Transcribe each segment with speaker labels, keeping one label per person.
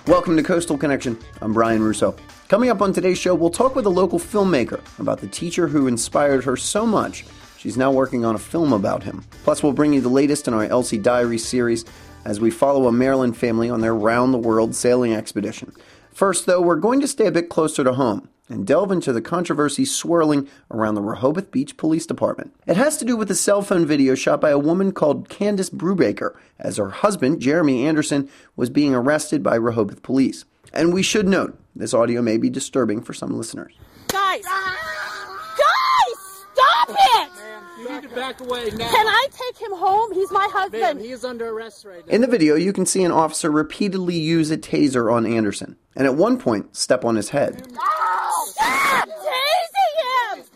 Speaker 1: Welcome to Coastal Connection. I'm Brian Russo. Coming up on today's show, we'll talk with a local filmmaker about the teacher who inspired her so much, she's now working on a film about him. Plus, we'll bring you the latest in our Elsie Diaries series as we follow a Maryland family on their round-the-world sailing expedition. First, though, we're going to stay a bit closer to home and delve into the controversy swirling around the Rehoboth Beach Police Department. It has to do with a cell phone video shot by a woman called Candace Brubaker as her husband, Jeremy Anderson, was being arrested by Rehoboth police. And we should note, this audio may be disturbing for some listeners.
Speaker 2: Guys! Guys! Stop it!
Speaker 3: Ma'am, you need to back away now.
Speaker 2: Can I take him home? He's my husband.
Speaker 3: Ma'am, he is under arrest right now.
Speaker 1: In the video, you can see an officer repeatedly use a taser on Anderson, and at one point, step on his head.
Speaker 2: Stop tasing him!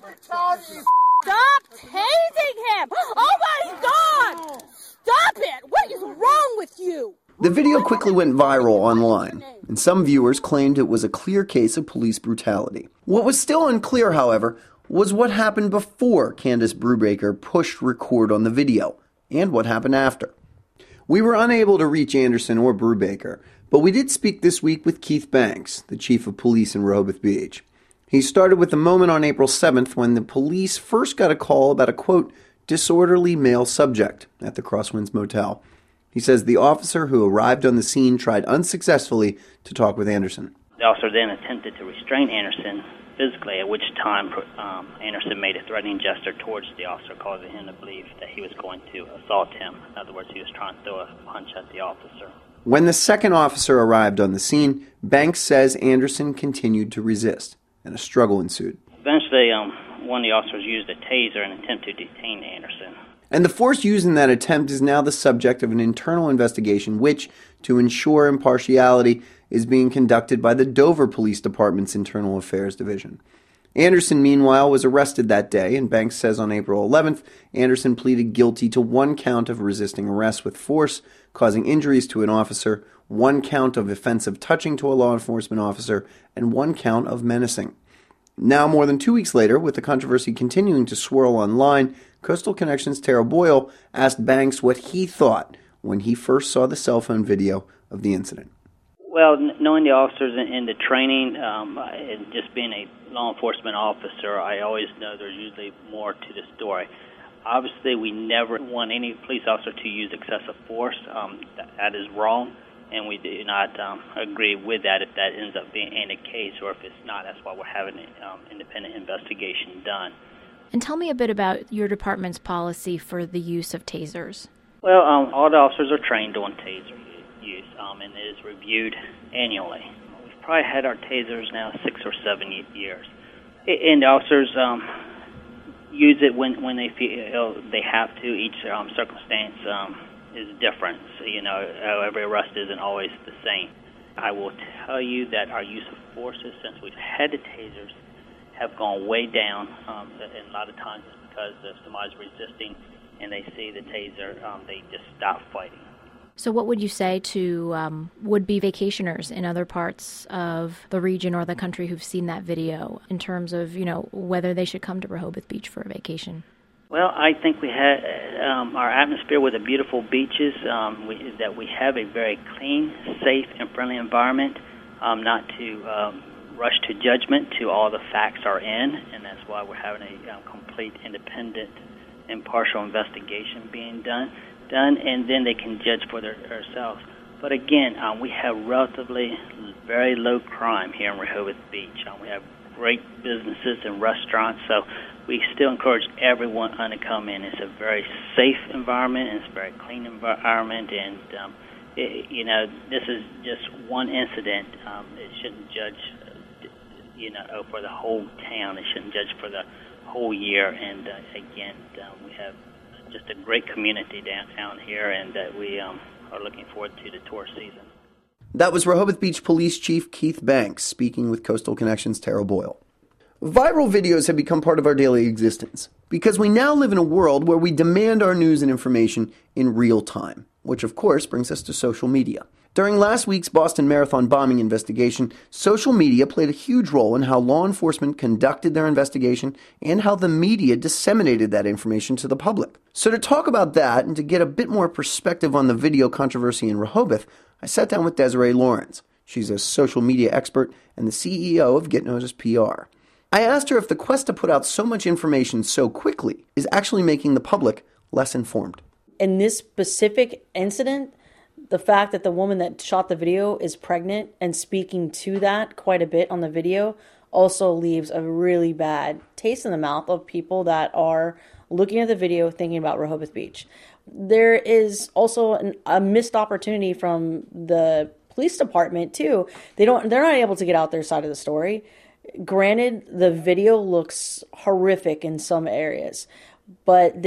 Speaker 2: Stop tasing him! Oh my God! Stop it! What is wrong with you?
Speaker 1: The video quickly went viral online, and some viewers claimed it was a clear case of police brutality. What was still unclear, however, was what happened before Candace Brubaker pushed record on the video, and what happened after. We were unable to reach Anderson or Brubaker, but we did speak this week with Keith Banks, the chief of police in Rehoboth Beach. He started with the moment on April 7th when the police first got a call about a, quote, disorderly male subject at the Crosswinds Motel. He says the officer who arrived on the scene tried unsuccessfully to talk with Anderson.
Speaker 4: The officer then attempted to restrain Anderson physically, at which time Anderson made a threatening gesture towards the officer, causing him to believe that he was going to assault him. In other words, he was trying to throw a punch at the officer.
Speaker 1: When the second officer arrived on the scene, Banks says Anderson continued to resist, and a struggle ensued.
Speaker 4: Eventually, one of the officers used a taser in an attempt to detain Anderson.
Speaker 1: And the force used in that attempt is now the subject of an internal investigation which, to ensure impartiality, is being conducted by the Dover Police Department's Internal Affairs Division. Anderson, meanwhile, was arrested that day, and Banks says on April 11th, Anderson pleaded guilty to one count of resisting arrest with force, causing injuries to an officer, one count of offensive touching to a law enforcement officer, and one count of menacing. Now, more than 2 weeks later, with the controversy continuing to swirl online, Coastal Connection's Tara Boyle asked Banks what he thought when he first saw the cell phone video of the incident.
Speaker 4: Well, knowing the officers and the training, and just being a law enforcement officer, I always know there's usually more to the story. Obviously, we never want any police officer to use excessive force. That is wrong, and we do not agree with that if that ends up being the case, or if it's not. That's why we're having an independent investigation done.
Speaker 5: And tell me a bit about your department's policy for the use of tasers.
Speaker 4: Well, all the officers are trained on taser use, and it is reviewed annually. We've probably had our tasers now 6 or 7 years. And the officers use it when they feel they have to. Each circumstance is different. So, every arrest isn't always the same. I will tell you that our use of forces since we've had the tasers have gone way down, and a lot of times it's because if somebody's resisting and they see the taser, they just stop fighting.
Speaker 5: So what would you say to would-be vacationers in other parts of the region or the country who've seen that video in terms of, whether they should come to Rehoboth Beach for a vacation?
Speaker 4: Well, I think we had our atmosphere with the beautiful beaches, that we have a very clean, safe, and friendly environment, not to rush to judgment till all the facts are in, and that's why we're having a complete, independent, impartial investigation being done, and then they can judge for themselves. But again, we have relatively very low crime here in Rehoboth Beach. We have great businesses and restaurants, so we still encourage everyone to come in. It's a very safe environment, and it's a very clean environment, and this is just one incident. It shouldn't judge, for the whole town. It shouldn't judge for the whole year. And again, we have just a great community down here, and we are looking forward to the tourist season.
Speaker 1: That was Rehoboth Beach Police Chief Keith Banks speaking with Coastal Connection's Tara Boyle. Viral videos have become part of our daily existence because we now live in a world where we demand our news and information in real time, which of course brings us to social media. During last week's Boston Marathon bombing investigation, social media played a huge role in how law enforcement conducted their investigation and how the media disseminated that information to the public. So to talk about that and to get a bit more perspective on the video controversy in Rehoboth, I sat down with Desiree Lawrence. She's a social media expert and the CEO of Get Noticed PR. I asked her if the quest to put out so much information so quickly is actually making the public less informed.
Speaker 6: In this specific incident, the fact that the woman that shot the video is pregnant and speaking to that quite a bit on the video also leaves a really bad taste in the mouth of people that are looking at the video thinking about Rehoboth Beach. There is also a missed opportunity from the police department too. They're not able to get out their side of the story. Granted, the video looks horrific in some areas, but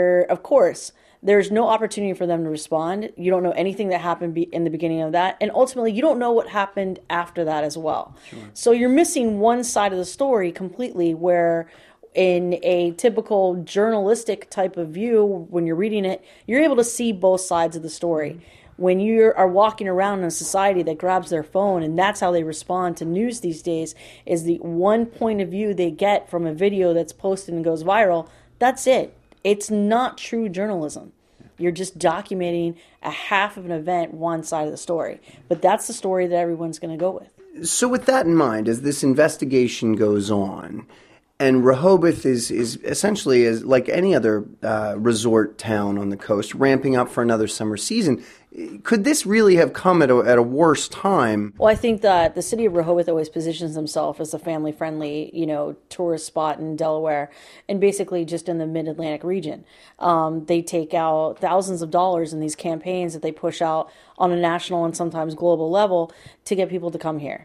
Speaker 6: there's no opportunity for them to respond. You don't know anything that happened in the beginning of that. And ultimately, you don't know what happened after that as well. Sure. So you're missing one side of the story completely, where in a typical journalistic type of view, when you're reading it, you're able to see both sides of the story. Mm-hmm. When you are walking around in a society that grabs their phone and that's how they respond to news these days, is the one point of view they get from a video that's posted and goes viral, that's it. It's not true journalism. You're just documenting a half of an event, one side of the story. But that's the story that everyone's going to go with.
Speaker 1: So with that in mind, as this investigation goes on, and Rehoboth is essentially, as like any other resort town on the coast, ramping up for another summer season, could this really have come at a worse time?
Speaker 6: Well, I think that the city of Rehoboth always positions themselves as a family-friendly, tourist spot in Delaware, and basically just in the Mid-Atlantic region. They take out thousands of dollars in these campaigns that they push out on a national and sometimes global level to get people to come here.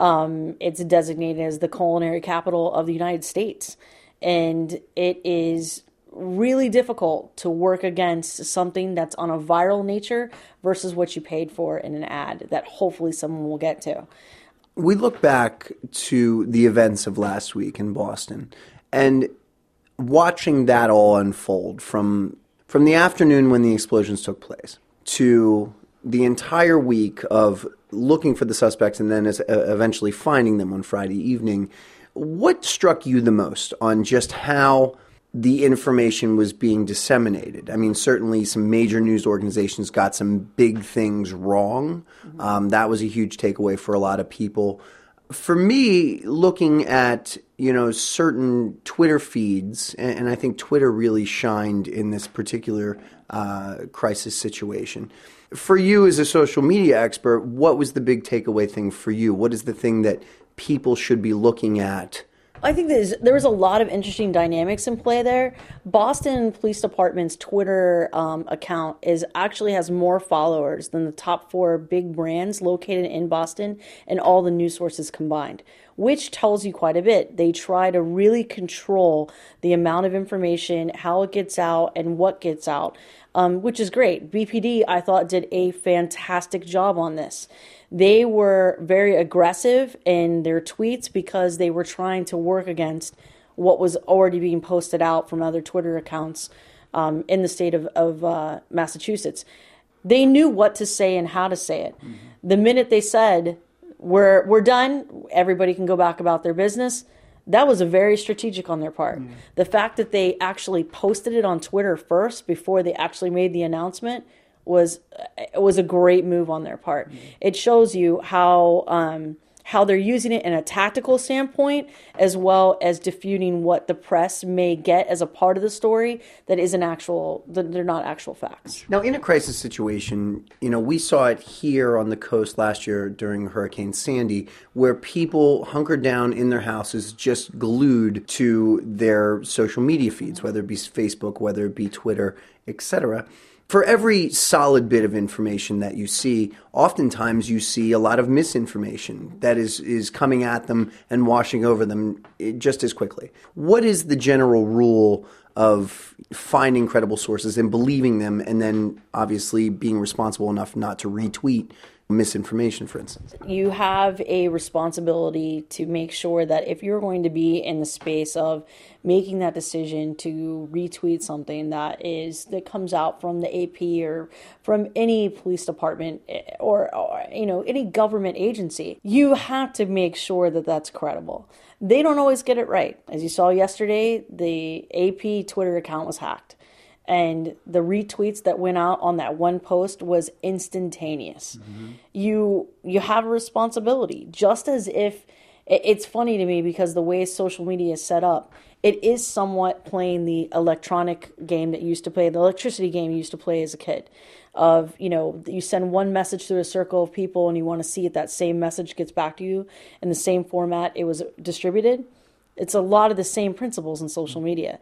Speaker 6: It's designated as the culinary capital of the United States, and it is really difficult to work against something that's on a viral nature versus what you paid for in an ad that hopefully someone will get to.
Speaker 1: We look back to the events of last week in Boston and watching that all unfold from the afternoon when the explosions took place to the entire week of looking for the suspects and then eventually finding them on Friday evening. What struck you the most on just how the information was being disseminated? I mean, certainly some major news organizations got some big things wrong. That was a huge takeaway for a lot of people. For me, looking at, certain Twitter feeds, and I think Twitter really shined in this particular crisis situation. For you as a social media expert, what was the big takeaway thing for you? What is the thing that people should be looking at?
Speaker 6: I think there was a lot of interesting dynamics in play there. Boston Police Department's Twitter account has more followers than the top 4 big brands located in Boston and all the news sources combined, which tells you quite a bit. They try to really control the amount of information, how it gets out, and what gets out, which is great. BPD, I thought, did a fantastic job on this. They were very aggressive in their tweets because they were trying to work against what was already being posted out from other Twitter accounts in the state of Massachusetts. They knew what to say and how to say it. Mm-hmm. The minute they said, we're done, everybody can go back about their business, that was a very strategic on their part. Mm-hmm. The fact that they actually posted it on Twitter first before they actually made the announcement was a great move on their part. Mm-hmm. It shows you how they're using it in a tactical standpoint, as well as diffusing what the press may get as a part of the story that they're not actual facts.
Speaker 1: Now, in a crisis situation, we saw it here on the coast last year during Hurricane Sandy, where people hunkered down in their houses, just glued to their social media feeds, whether it be Facebook, whether it be Twitter, etc. For every solid bit of information that you see, oftentimes you see a lot of misinformation that is coming at them and washing over them just as quickly. What is the general rule of finding credible sources and believing them, and then obviously being responsible enough not to retweet misinformation, for instance?
Speaker 6: You have a responsibility to make sure that if you're going to be in the space of making that decision to retweet something that comes out from the AP or from any police department or any government agency, you have to make sure that that's credible. They don't always get it right. As you saw yesterday, the AP Twitter account was hacked. and the retweets that went out on that one post was instantaneous. You have a responsibility, just as if it's funny to me because the way social media is set up, it is somewhat playing the electronic game that you used to play, the electricity game you used to play as a kid. Of, you send one message through a circle of people and you want to see if that same message gets back to you in the same format it was distributed. It's a lot of the same principles in social media.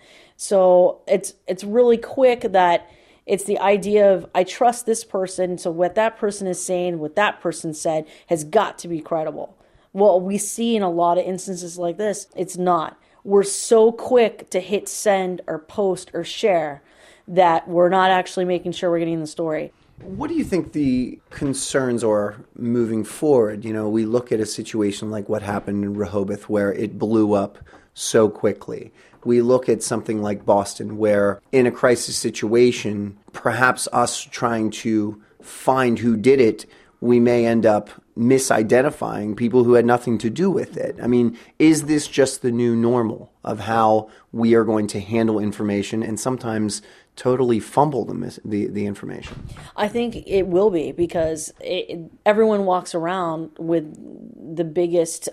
Speaker 6: So it's really quick that it's the idea of, I trust this person, so what that person is saying, what that person said has got to be credible. Well, we see in a lot of instances like this, it's not. We're so quick to hit send or post or share that we're not actually making sure we're getting the story.
Speaker 1: What do you think the concerns are moving forward? We look at a situation like what happened in Rehoboth where it blew up so quickly. We look at something like Boston where in a crisis situation, perhaps us trying to find who did it, we may end up misidentifying people who had nothing to do with it. I mean, is this just the new normal of how we are going to handle information and sometimes totally fumble the information?
Speaker 6: I think it will be because everyone walks around with the biggest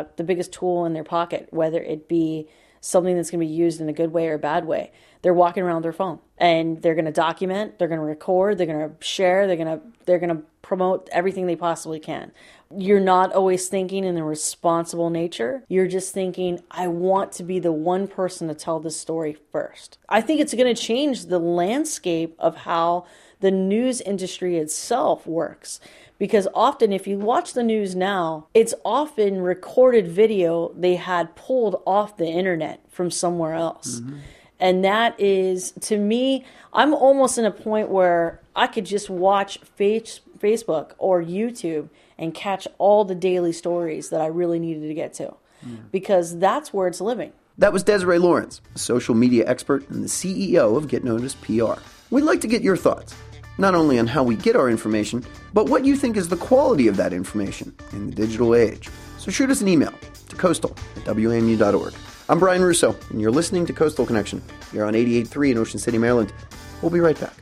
Speaker 6: tool in their pocket, whether it be something that's going to be used in a good way or a bad way. They're walking around with their phone and they're going to document, they're going to record, they're going to share, they're going to promote everything they possibly can. You're not always thinking in a responsible nature. You're just thinking, I want to be the one person to tell this story first. I think it's going to change the landscape of how the news industry itself works. Because often if you watch the news now, it's often recorded video they had pulled off the internet from somewhere else. Mm-hmm. And that is, to me, I'm almost in a point where I could just watch Facebook or YouTube and catch all the daily stories that I really needed to get to. Because that's where it's living.
Speaker 1: That was Desiree Lawrence, a social media expert and the CEO of Get Noticed PR. We'd like to get your thoughts, not only on how we get our information, but what you think is the quality of that information in the digital age. So shoot us an email to coastal@wamu.org. I'm Brian Russo, and you're listening to Coastal Connection here on 88.3 in Ocean City, Maryland. We'll be right back.